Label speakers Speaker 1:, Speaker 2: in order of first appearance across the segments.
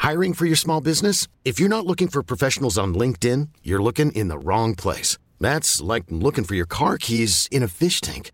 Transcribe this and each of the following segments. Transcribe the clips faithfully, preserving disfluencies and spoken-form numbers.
Speaker 1: Hiring for your small business? If you're not looking for professionals on LinkedIn, you're looking in the wrong place. That's like looking for your car keys in a fish tank.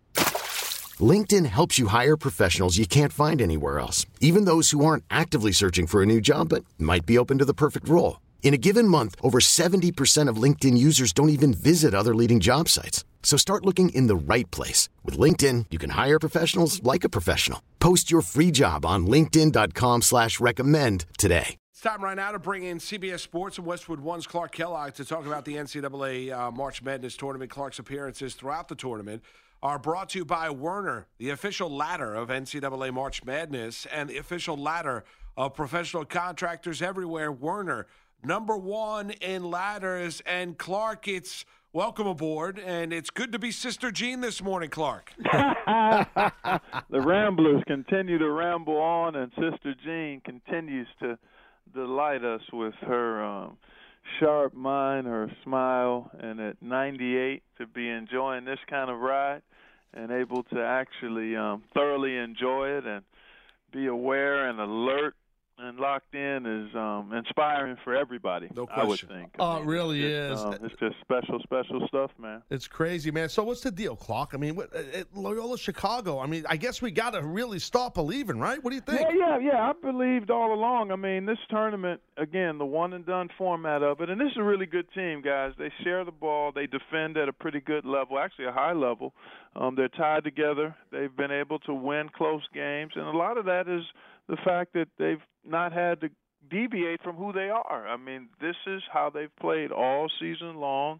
Speaker 1: LinkedIn helps you hire professionals you can't find anywhere else, even those who aren't actively searching for a new job but might be open to the perfect role. In a given month, over seventy percent of LinkedIn users don't even visit other leading job sites. So start looking in the right place. With LinkedIn, you can hire professionals like a professional. Post your free job on linkedin.com slash recommend today.
Speaker 2: It's time right now to bring in C B S Sports and Westwood One's Clark Kellogg to talk about the N C double A uh, March Madness tournament. Clark's appearances throughout the tournament are brought to you by Werner, the official ladder of N C double A March Madness and the official ladder of professional contractors everywhere. Werner, number one in ladders. And Clark, it's welcome aboard, and it's good to be Sister Jean this morning, Clark.
Speaker 3: The Ramblers continue to ramble on, and Sister Jean continues to delight us with her um, sharp mind, her smile, and at ninety-eight to be enjoying this kind of ride and able to actually um, thoroughly enjoy it and be aware and alert and locked in is um, inspiring for everybody,
Speaker 2: no
Speaker 3: I would
Speaker 2: question.
Speaker 3: think. I
Speaker 4: Oh,
Speaker 3: mean,
Speaker 4: it really
Speaker 3: it's
Speaker 4: is.
Speaker 3: Just, um, it's just special, special stuff, man.
Speaker 4: It's crazy, man. So what's the deal, Clark? I mean, what, at Loyola Chicago, I mean, I guess we got to really start believing, right? What do you think?
Speaker 3: Yeah, yeah, yeah. I believed all along. I mean, this tournament, again, the one-and-done format of it, and this is a really good team, guys. They share the ball. They defend at a pretty good level, actually a high level. Um, they're tied together. They've been able to win close games, and a lot of that is the fact that they've not had to deviate from who they are. I mean, this is how they've played all season long.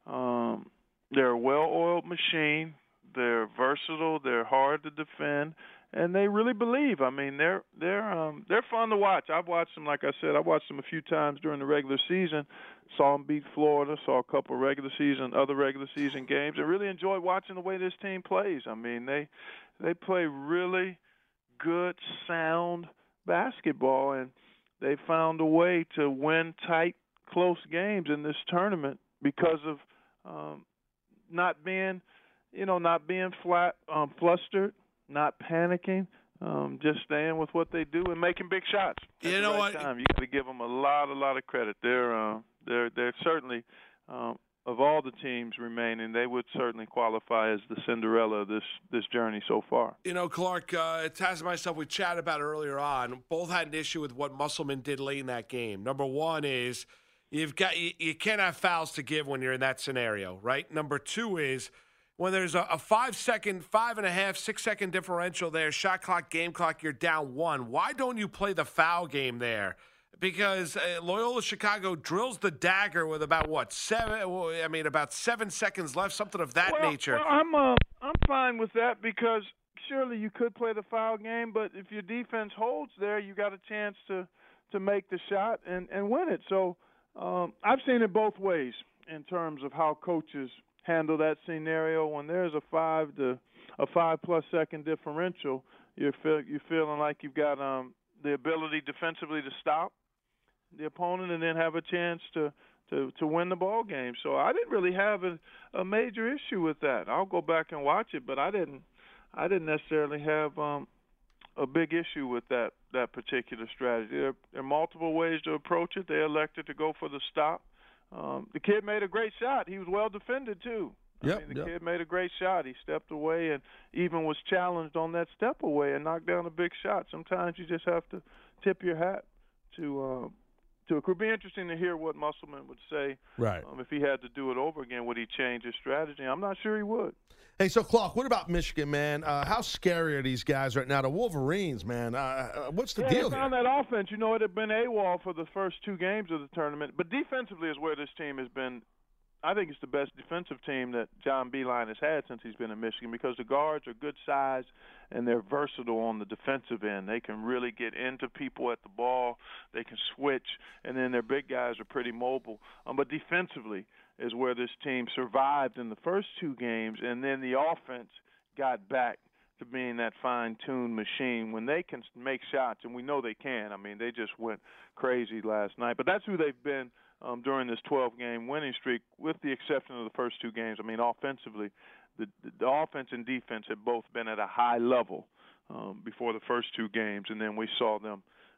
Speaker 3: Um, they're a well-oiled machine. They're versatile. They're hard to defend, and they really believe. I mean, they're they're um, they're fun to watch. I've watched them, like I said, I watched them a few times during the regular season. Saw them beat Florida. Saw a couple of regular season, other regular season games, and really enjoyed watching the way this team plays. I mean, they they play really good, sound basketball, and they found a way to win tight, close games in this tournament because of um, not being, you know, not being flat, um, flustered, not panicking, um, just staying with what they do and making big shots. At
Speaker 2: You
Speaker 3: the
Speaker 2: know
Speaker 3: right
Speaker 2: what?
Speaker 3: Time. You got to give them a lot, a lot of credit. They're, uh, they're, they're certainly. Um, Of all the teams remaining, they would certainly qualify as the Cinderella of this, this journey so far.
Speaker 2: You know, Clark, uh, Taz and myself, we chatted about it earlier on. Both had an issue with what Musselman did late in that game. Number one is you've got you, you can't have fouls to give when you're in that scenario, right? Number two is when there's a, a five-second, five and a half, six-second differential there, shot clock, game clock, you're down one. Why don't you play the foul game there? Because uh, Loyola Chicago drills the dagger with about what seven? I mean, about seven seconds left, something of that
Speaker 3: well,
Speaker 2: nature.
Speaker 3: Well, I'm uh, I'm fine with that because surely you could play the foul game, but if your defense holds there, you got a chance to, to make the shot and, and win it. So um, I've seen it both ways in terms of how coaches handle that scenario. When there's a five to a five plus second differential, you're feel, you're feeling like you've got um, the ability defensively to stop the opponent and then have a chance to, to, to win the ball game. So I didn't really have a, a major issue with that. I'll go back and watch it, but I didn't I didn't necessarily have um, a big issue with that, that particular strategy. There, there are multiple ways to approach it. They elected to go for the stop. Um, the kid made a great shot. He was well defended too. I
Speaker 4: Yep,
Speaker 3: mean, the
Speaker 4: yep.
Speaker 3: kid made a great shot. He stepped away and even was challenged on that step away and knocked down a big shot. Sometimes you just have to tip your hat to uh, to it. Could be interesting to hear what Musselman would say.
Speaker 4: Right.
Speaker 3: Um, if he had to do it over again, would he change his strategy? I'm not sure he would.
Speaker 4: Hey, so Clark, what about Michigan, man? Uh, how scary are these guys right now? The Wolverines, man. Uh, uh, what's the
Speaker 3: yeah,
Speaker 4: deal
Speaker 3: they
Speaker 4: here?
Speaker 3: found that offense. You know, it had been AWOL for the first two games of the tournament, but defensively is where this team has been. I think it's the best defensive team that John Beilein has had since he's been in Michigan because the guards are good size and they're versatile on the defensive end. They can really get into people at the ball. They can switch, and then their big guys are pretty mobile. Um, but defensively is where this team survived in the first two games, and then the offense got back to being that fine-tuned machine when they can make shots, and we know they can. I mean, they just went crazy last night. But that's who they've been Um, during this twelve-game winning streak, with the exception of the first two games. I mean, offensively, the, the offense and defense have both been at a high level um, before the first two games, and then we saw them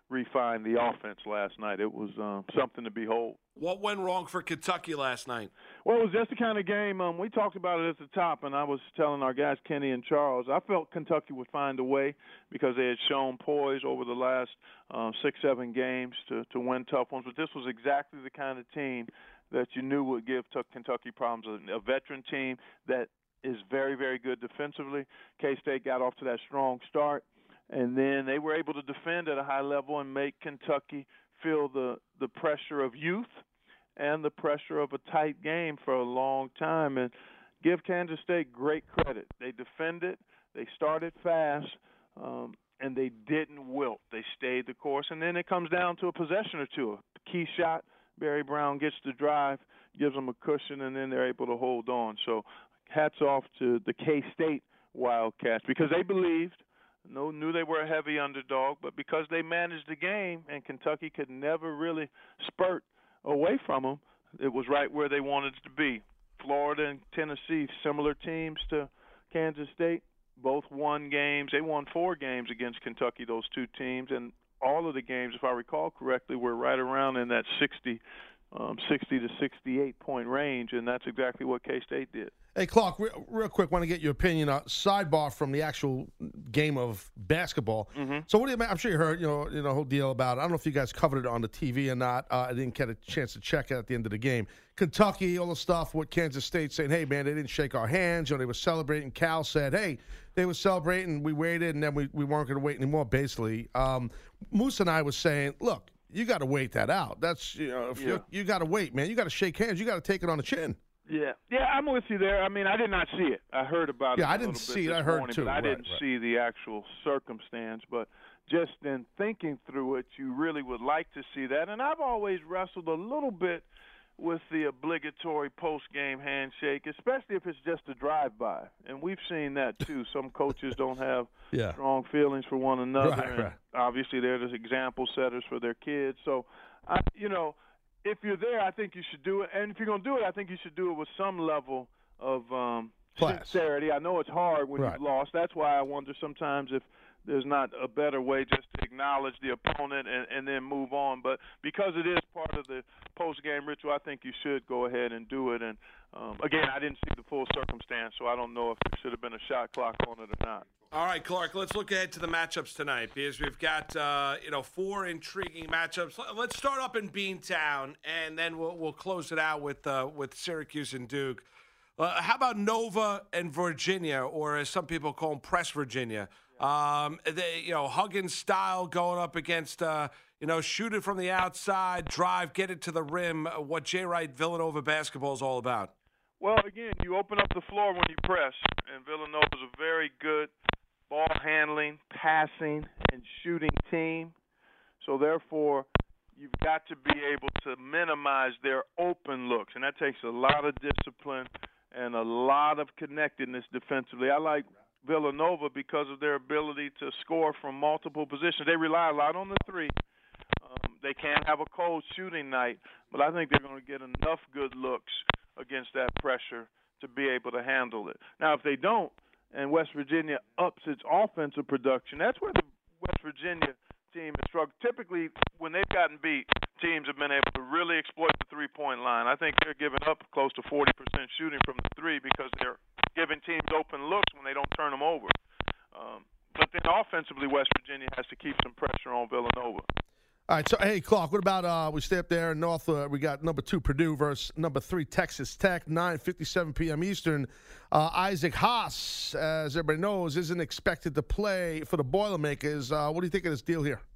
Speaker 3: refine the offense last night. It was um, something to behold.
Speaker 2: What went wrong for Kentucky last night?
Speaker 3: Well, it was just the kind of game, um, we talked about it at the top, and I was telling our guys, Kenny and Charles, I felt Kentucky would find a way because they had shown poise over the last uh, six, seven games to, to win tough ones. But this was exactly the kind of team that you knew would give Kentucky problems, a, a veteran team that is very, very good defensively. K-State got off to that strong start. And then they were able to defend at a high level and make Kentucky feel the, the pressure of youth and the pressure of a tight game for a long time. And give Kansas State great credit. They defended, they started fast, um, and they didn't wilt. They stayed the course. And then it comes down to a possession or two. A key shot, Barry Brown gets the drive, gives them a cushion, and then they're able to hold on. So hats off to the K-State Wildcats because they believed. No, knew they were a heavy underdog, but because they managed the game and Kentucky could never really spurt away from them, it was right where they wanted to be. Florida and Tennessee, similar teams to Kansas State, both won games. They won four games against Kentucky, those two teams, and all of the games, if I recall correctly, were right around in that sixty, um, sixty to sixty-eight point range, and that's exactly what K-State did.
Speaker 4: Hey, Clark, real, real quick, want to get your opinion. Uh, sidebar from the actual game of basketball. Mm-hmm. So, what do you? I'm sure you heard, you know, you know, whole deal about it. I don't know if you guys covered it on the T V or not. Uh, I didn't get a chance to check it at the end of the game. Kentucky, all the stuff with Kansas State saying, "Hey, man, they didn't shake our hands." You know, they were celebrating. Cal said, "Hey, they were celebrating. We waited, and then we, we weren't going to wait anymore." Basically, um, Moose and I was saying, "Look, you got to wait that out. That's you know, if yeah. you got to wait, man. You got to shake hands. You got to take it on the chin."
Speaker 3: Yeah, yeah, I'm with you there. I mean, I did not see it. I heard about
Speaker 4: yeah,
Speaker 3: it. Yeah,
Speaker 4: I didn't see it. I heard
Speaker 3: morning,
Speaker 4: too.
Speaker 3: But I
Speaker 4: right,
Speaker 3: didn't
Speaker 4: right.
Speaker 3: see the actual circumstance. But just in thinking through it, you really would like to see that. And I've always wrestled a little bit with the obligatory post-game handshake, especially if it's just a drive-by. And we've seen that too. Some coaches don't have
Speaker 4: yeah.
Speaker 3: strong feelings for one another.
Speaker 4: Right,
Speaker 3: and
Speaker 4: right.
Speaker 3: Obviously, they're the example setters for their kids. So, I, you know. If you're there, I think you should do it. And if you're going to do it, I think you should do it with some level of um, sincerity. I know it's hard when
Speaker 4: right.
Speaker 3: you've lost. That's why I wonder sometimes if there's not a better way just to acknowledge the opponent and, and then move on. But because it is part of the post-game ritual, I think you should go ahead and do it. And, um, again, I didn't see the full circumstance, so I don't know if there should have been a shot clock on it or not.
Speaker 2: All right, Clark, let's look ahead to the matchups tonight because we've got, uh, you know, four intriguing matchups. Let's start up in Beantown, and then we'll, we'll close it out with uh, with Syracuse and Duke. Uh, how about Nova and Virginia, or as some people call them, Press Virginia? Um, they, you know, Huggins style going up against, uh, you know, shoot it from the outside, drive, get it to the rim, what Jay Wright Villanova basketball is all about.
Speaker 3: Well, again, you open up the floor when you press, and Villanova's a very good ball handling, passing, and shooting team. So, therefore, you've got to be able to minimize their open looks, and that takes a lot of discipline and a lot of connectedness defensively. I like Villanova because of their ability to score from multiple positions. They rely a lot on the three. Um, they can have a cold shooting night, but I think they're going to get enough good looks against that pressure to be able to handle it. Now, if they don't, and West Virginia ups its offensive production, that's where the West Virginia team has struggled. Typically, when they've gotten beat, teams have been able to really exploit the three-point line. I think they're giving up close to forty percent shooting from the three because they're giving teams open looks when they don't turn them over. Um, but then offensively, West Virginia has to keep some pressure on Villanova.
Speaker 4: All right, so, hey, Clark, what about uh, we stay up there in North, uh, we got number two Purdue versus number three Texas Tech, nine fifty-seven p.m. Eastern. Uh, Isaac Haas, as everybody knows, isn't expected to play for the Boilermakers. Uh, what do you think of this deal here?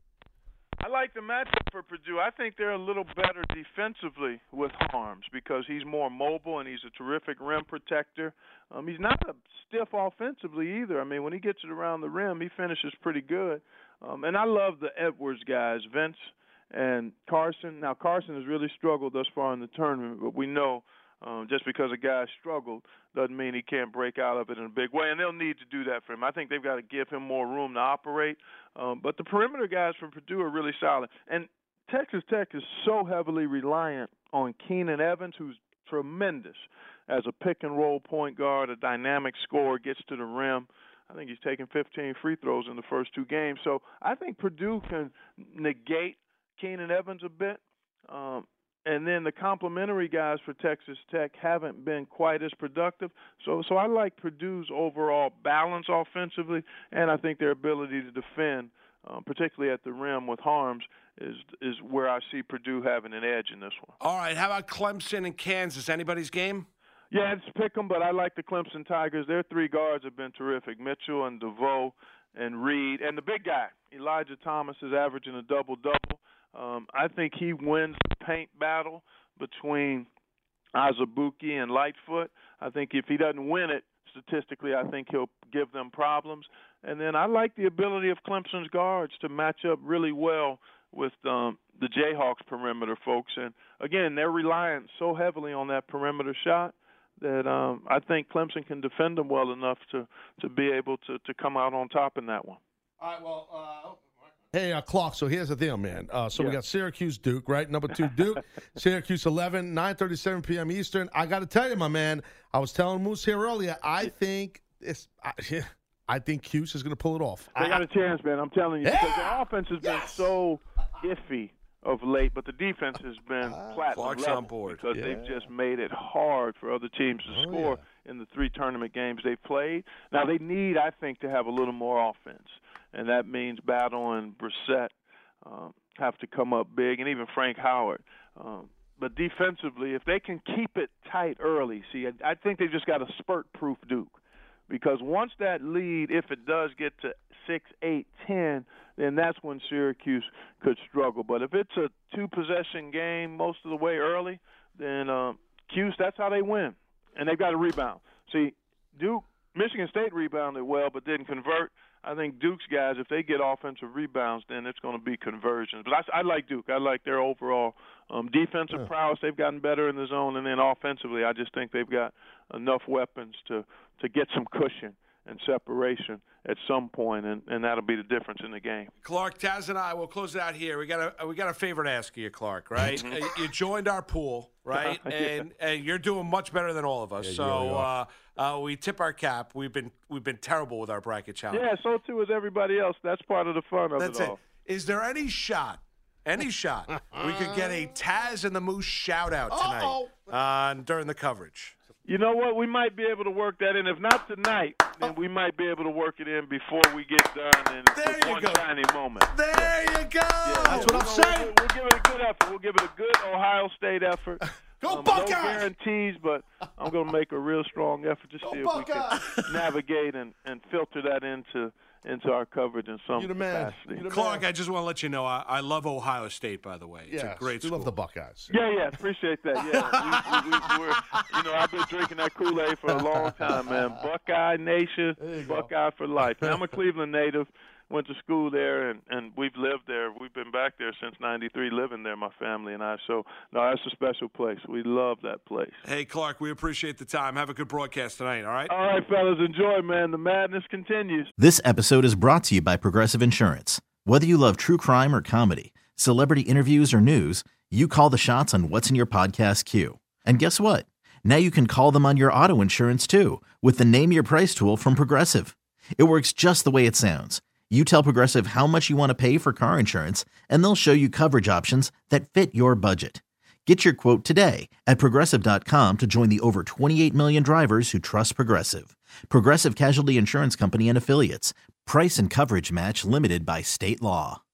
Speaker 3: I like the matchup for Purdue. I think they're a little better defensively with Harms because he's more mobile and he's a terrific rim protector. Um, he's not a stiff offensively either. I mean, when he gets it around the rim, he finishes pretty good. Um, and I love the Edwards guys, Vince and Carson. Now, Carson has really struggled thus far in the tournament, but we know um, just because a guy struggled doesn't mean he can't break out of it in a big way, and they'll need to do that for him. I think they've got to give him more room to operate. Um, but the perimeter guys from Purdue are really solid. And Texas Tech is so heavily reliant on Keenan Evans, who's tremendous as a pick-and-roll point guard, a dynamic scorer, gets to the rim. I think he's taken fifteen free throws in the first two games. So I think Purdue can negate Keenan Evans a bit. Um, and then the complementary guys for Texas Tech haven't been quite as productive. So so I like Purdue's overall balance offensively, and I think their ability to defend, um, particularly at the rim with Harms, is is where I see Purdue having an edge in this one.
Speaker 2: All right, how about Clemson and Kansas? Anybody's game?
Speaker 3: Yeah, it's pick 'em, but I like the Clemson Tigers. Their three guards have been terrific, Mitchell and DeVoe and Reed. And the big guy, Elijah Thomas, is averaging a double-double. Um, I think he wins the paint battle between Azubuike and Lightfoot. I think if he doesn't win it, statistically, I think he'll give them problems. And then I like the ability of Clemson's guards to match up really well with um, the Jayhawks perimeter folks. And, again, they're relying so heavily on that perimeter shot that um, I think Clemson can defend them well enough to, to be able to, to come out on top in that one.
Speaker 4: All right, well, uh, hey, uh, Clark, so here's the deal, man. Uh, so yeah. we got Syracuse-Duke, right? Number two, Duke. Syracuse eleven, nine thirty-seven p.m. Eastern. I got to tell you, my man, I was telling Moose here earlier, I think it's I, I think Cuse is going to pull it off.
Speaker 3: They
Speaker 4: I,
Speaker 3: got a chance, man. I'm telling you.
Speaker 4: Yeah!
Speaker 3: Because the offense has been yes! so iffy of late, but the defense has been uh, platinum
Speaker 2: Clark's
Speaker 3: level
Speaker 2: on board.
Speaker 3: because
Speaker 4: yeah.
Speaker 3: they've just made it hard for other teams to
Speaker 4: oh,
Speaker 3: score
Speaker 4: yeah.
Speaker 3: in the three tournament games they've played. Now, they need, I think, to have a little more offense, and that means Battle and Brissett um, have to come up big, and even Frank Howard. Um, but defensively, if they can keep it tight early, see, I, I think they just got to spurt-proof Duke. Because once that lead, if it does get to six, eight, ten, then that's when Syracuse could struggle. But if it's a two-possession game most of the way early, then um, Cuse, that's how they win. And they've got to rebound. See, Duke, Michigan State rebounded well but didn't convert. I think Duke's guys, if they get offensive rebounds, then it's going to be conversions. But I, I like Duke. I like their overall um, defensive yeah. prowess. They've gotten better in the zone. And then offensively, I just think they've got enough weapons to, to get some cushion and separation at some point, and, and that'll be the difference in the game.
Speaker 2: Clark, Taz and I will close it out here. We got a we got a favor to ask you, Clark. Right? You joined our pool, right?
Speaker 3: yeah.
Speaker 2: And and you're doing much better than all of us.
Speaker 4: Yeah,
Speaker 2: so
Speaker 4: really
Speaker 2: uh, uh, we tip our cap. We've been we've been terrible with our bracket challenge.
Speaker 3: Yeah, so too is everybody else. That's part of the fun of
Speaker 2: That's
Speaker 3: it
Speaker 2: it.
Speaker 3: all.
Speaker 2: Is there any shot? Any shot we could get a Taz and the Moose shout out tonight uh, during the coverage?
Speaker 3: You know what? We might be able to work that in. If not tonight, then we might be able to work it in before we get done. And
Speaker 2: there
Speaker 3: it's
Speaker 2: you
Speaker 3: one
Speaker 2: go.
Speaker 3: tiny moment.
Speaker 2: There
Speaker 3: yeah.
Speaker 2: you go.
Speaker 3: Yeah,
Speaker 4: That's what I'm
Speaker 3: we'll,
Speaker 4: saying.
Speaker 3: We'll, we'll give it a good effort. We'll give it a good Ohio State effort.
Speaker 4: Go
Speaker 3: um,
Speaker 4: Buckeyes!
Speaker 3: No guarantees, but I'm going to make a real strong effort to
Speaker 4: Go
Speaker 3: see
Speaker 4: Buckeyes!
Speaker 3: if we can navigate and, and filter that into into our coverage in some
Speaker 4: You the man.
Speaker 3: capacity.
Speaker 4: You the
Speaker 2: Clark,
Speaker 4: man.
Speaker 2: I just want to let you know I, I love Ohio State, by the way. It's
Speaker 4: yes,
Speaker 2: a great
Speaker 4: we
Speaker 2: school.
Speaker 4: love the Buckeyes.
Speaker 3: Yeah, yeah, appreciate that. Yeah, we, we, we, we're, you know, I've been drinking that Kool-Aid for a long time, man. Buckeye Nation, Buckeye for life. And I'm a Cleveland native. Went to school there, and, and we've lived there. We've been back there since ninety-three, living there, my family and I. So, no, that's a special place. We love that place.
Speaker 2: Hey, Clark, we appreciate the time. Have a good broadcast tonight, all right?
Speaker 3: All right, fellas, enjoy, man. The madness continues.
Speaker 5: This episode is brought to you by Progressive Insurance. Whether you love true crime or comedy, celebrity interviews or news, you call the shots on what's in your podcast queue. And guess what? Now you can call them on your auto insurance, too, with the Name Your Price tool from Progressive. It works just the way it sounds. You tell Progressive how much you want to pay for car insurance, and they'll show you coverage options that fit your budget. Get your quote today at Progressive dot com to join the over twenty-eight million drivers who trust Progressive. Progressive Casualty Insurance Company and Affiliates. Price and coverage match limited by state law.